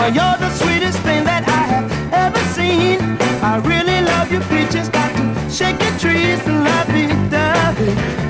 Well, you're the sweetest thing that I have ever seen. I really love you, peaches. Got to shake your trees and love me, dovey.